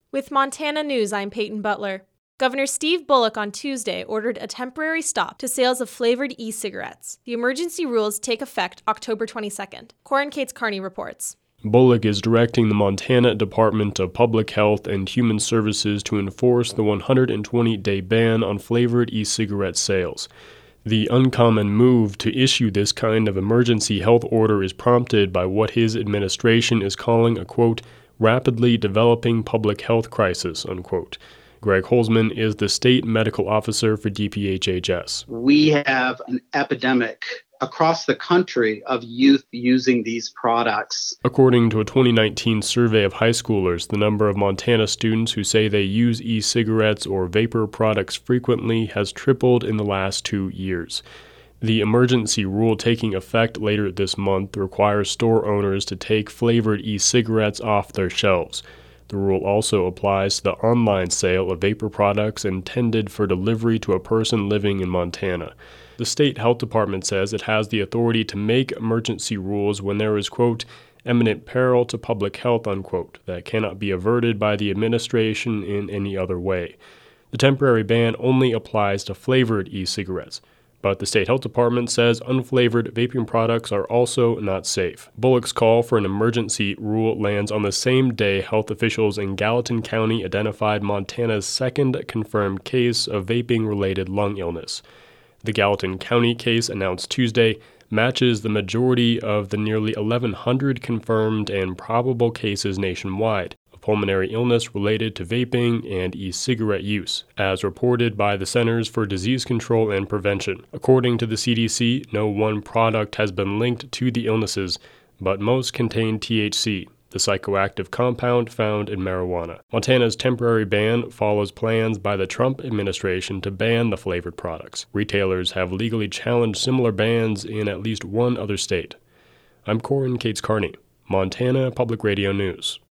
With Montana News, I'm Peyton Butler. Governor Steve Bullock on Tuesday ordered a temporary stop to sales of flavored e-cigarettes. The emergency rules take effect October 22nd. Corin Cates Carney reports. Bullock is directing the Montana Department of Public Health and Human Services to enforce the 120-day ban on flavored e-cigarette sales. The uncommon move to issue this kind of emergency health order is prompted by what his administration is calling a, quote, rapidly developing public health crisis, unquote. Greg Holzman is the state medical officer for DPHHS. We have an epidemic across the country of youth using these products. According to a 2019 survey of high schoolers, the number of Montana students who say they use e-cigarettes or vapor products frequently has tripled in the last 2 years. The emergency rule taking effect later this month requires store owners to take flavored e-cigarettes off their shelves. The rule also applies to the online sale of vapor products intended for delivery to a person living in Montana. The state health department says it has the authority to make emergency rules when there is, quote, imminent peril to public health, unquote, that cannot be averted by the administration in any other way. The temporary ban only applies to flavored e-cigarettes, but the state health department says unflavored vaping products are also not safe. Bullock's call for an emergency rule lands on the same day health officials in Gallatin County identified Montana's second confirmed case of vaping-related lung illness. The Gallatin County case, announced Tuesday, matches the majority of the nearly 1,100 confirmed and probable cases nationwide of pulmonary illness related to vaping and e-cigarette use, as reported by the Centers for Disease Control and Prevention. According to the CDC, no one product has been linked to the illnesses, but most contain THC, the psychoactive compound found in marijuana. Montana's temporary ban follows plans by the Trump administration to ban the flavored products. Retailers have legally challenged similar bans in at least one other state. I'm Corin Cates Carney, Montana Public Radio News.